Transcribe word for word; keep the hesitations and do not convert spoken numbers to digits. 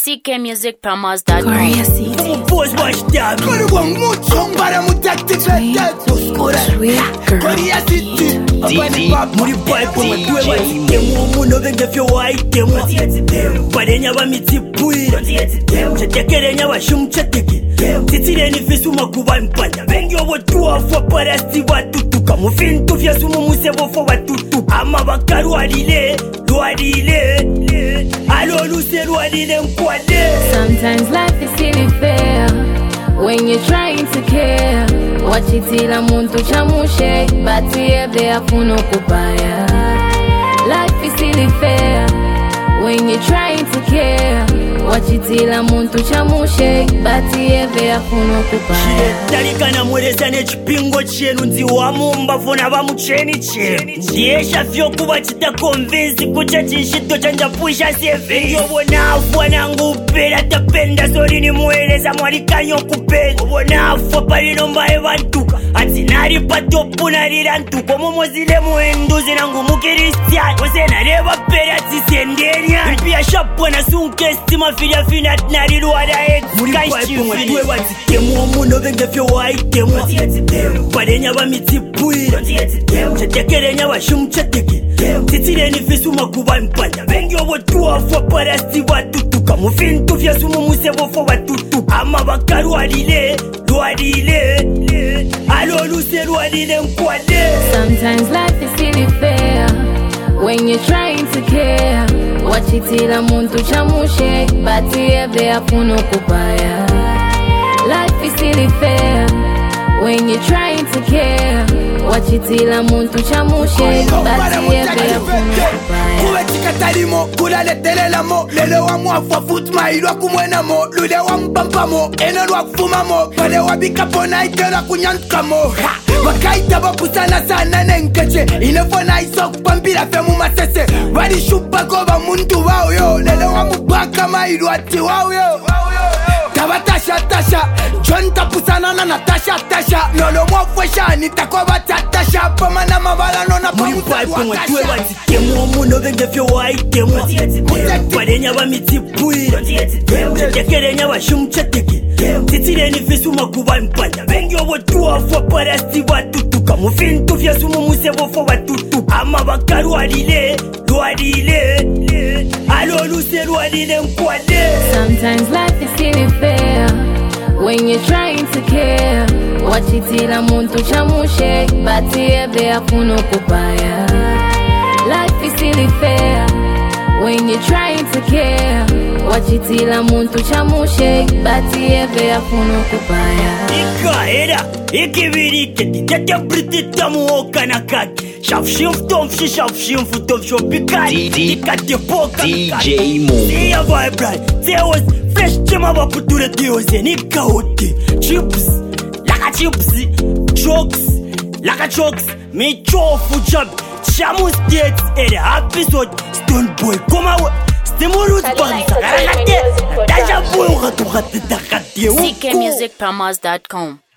C K music promos dot com. Boys watch that. Kuri wa mucho para mutaktika tuskura. Korea City. Abani pop muri pipe kwa tuwe wa temu muno venge fyo wa temu. Parenya ba mitipui. Chatekerenya ba shumchateke. Titire ni fisu makuba mpanda. Vengi obo tuwa fwa parasti watutuka. Mufintu fya sumu musebo fwa watutuka. Ama bakaru alile. Sometimes life is silly fair when you're trying to care. Wachitila muntu chamushe but yeve afuno kubaya. Life is silly fair when you're trying to care. Wachitila muntu chamushe but yeve afuno kubaya. Talikana mweleza ne chipingo chenu nzi wa mumba funa ba mucheni chenu. Ndiesha fyo kuba chita convince kucha chishito chanja pusha seve. Yobona afwa nangu pera tapenda sori ni mweleza mwalikanyo kupenda. Yobona afwa pali nomba evantuka. Atinari patopu narirantu komo mozile muenduzi nangu mukiristian. Wose nareba pera tisendenya. Ripia shapwa na sunke stima filia finat nariluada ex. Kanshi tuwe watitemu muno venge fyo wa itemu. Parenya ba mitipui. Chatekerenya ba shumchateke. Titire ni fisu makuba mpanda. Vengi obo tuwa fwa parasti watutuka. Mufintu fya sumu musebo fwa watutuka. Ama bakaru alile, luadile. Alo luse luadile mkwade. Sometimes life is silly fair when you're trying to care. Wachitila muntu chamushe but yeve afuno kubaya. Life is silly fair when you're trying to care. Wachitila muntu chamushe but yeve afuno kubaya. Kuwe chikatarimo, kula letelela mo. Lele wa muafwa futma ilwa kumwena mo. Lule wa mpampa mo, eno lwa kufuma mo. Pale wa bikapona itela kunyantuka mo. Wakaita bakusana sana nenkeche. Inefona isok pampira femu masese. Wali shupa koba muntu wao yo. Lele wa mupaka mailu ati wao yo. Tabatasha tasha John tapusana na Natasha tasha. Lolo mwafwesha nitakoba tatasha. Pama na mabala nona pamusa watasha. Tuwe watitemu muno venge fyo wa itemu. Parenya ba mitipui. Chatekerenya ba shumchateke. Titire ni fisu makuba mpanda. Vengi obo tuwa fwa parasti watutuka. Mufintu fya sumu musebo fwa watutuka. Ama bakaru alile, luadile. Alo luse luadile mkwade. Sometimes life is silly fair when you're trying to care. Wachitila muntu chamushe but yeve afuno kubaya. Life is silly fair when you're trying to care. Wachitila muntu chamushe but yeve afuno kubaya. Ikaera, ikibirike, titete britita muoka na kaki. Shafshim tomshi, shafshim futomsho pikari. Tikate poka D J Mo. Siya vibrant, there was fresh chema waputure dioze. Nika hote, chips, laka chips, chokes, laka chokes. Me chofu job, chamu states, ere episode. Stone boy, koma we, stimulus banza. Karakate, daja boy, gato gate takate. C K music promos dot com.